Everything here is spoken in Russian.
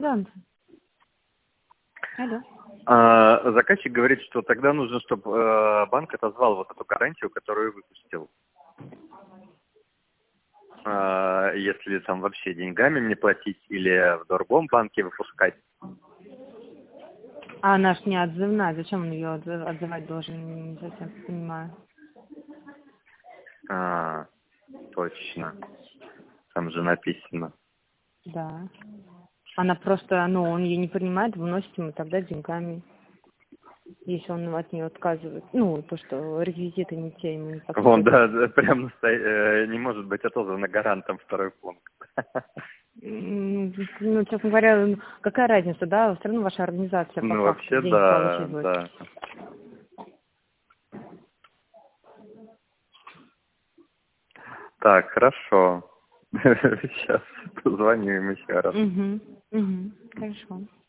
Да. Алло. Заказчик говорит, что тогда нужно, чтобы банк отозвал вот эту гарантию, которую выпустил. Если там вообще деньгами мне платить или в другом банке выпускать. А она ж не отзывная. Зачем он ее отзывать должен? Не совсем понимаю. Точно. Там же написано. Да. Она просто, он ее не принимает, выносит ему тогда деньгами. Если он от нее отказывает. То, что реквизиты не те, ему не подходят. Он, да, прям не может быть отозвано гарантом второй пункт. Честно говоря, какая разница, да? Все равно ваша организация по факту Вообще, деньги получить будет. да. Так, хорошо. Сейчас позвоню им еще раз. Хорошо.